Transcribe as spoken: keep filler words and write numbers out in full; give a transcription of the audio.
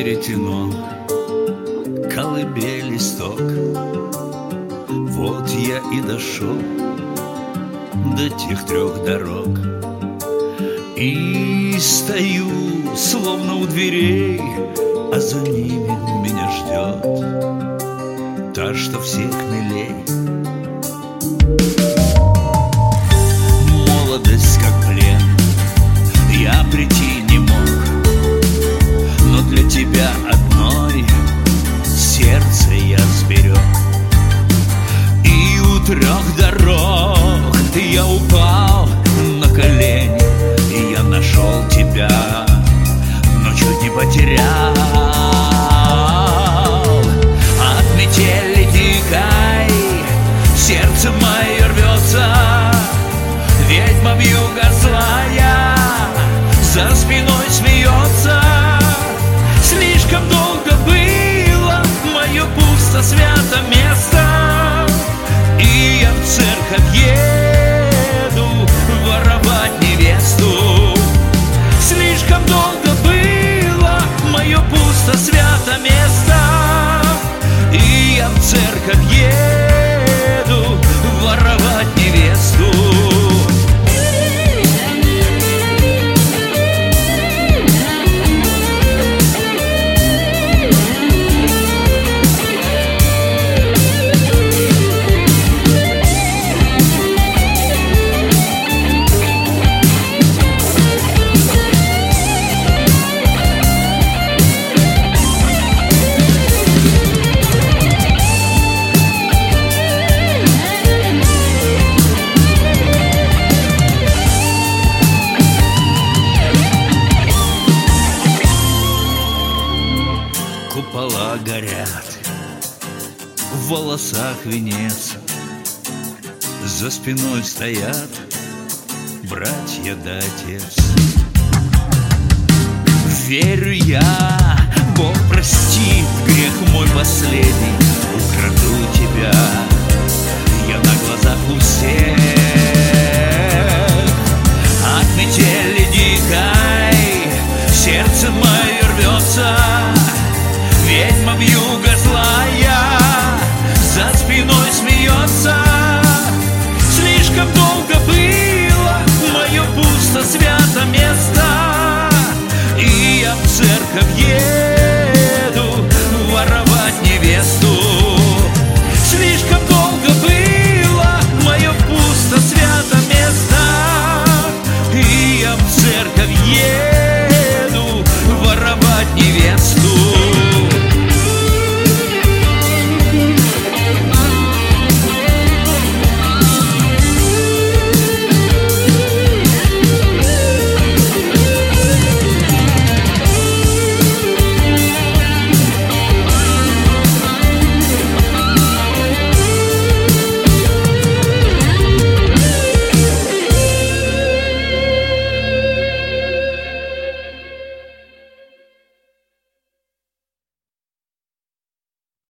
веретено, колыбель исток. Вот я и дошел до тех трех дорог, и стою, словно у дверей, а за ними меня ждет та, что всех милей. Молодость как плен, я прийти не мог, но для тебя одной сердце я сберег. И у трех дорог я упал на колени, и я нашел тебя, но чуть не потерял. От метели дикой сердце мое рвется, ведьма вьюга злая за спиной смеется. Слишком долго было мое пусто свято место, и я в церковь еду воровать невесту. Слишком долго было мое пусто свято место, и я в церковь еду воровать невесту. Купола горят, в волосах венец, за спиной стоят братья да отец. Верю я, Бог простит грех мой последний, украду тебя я на глазах у всех.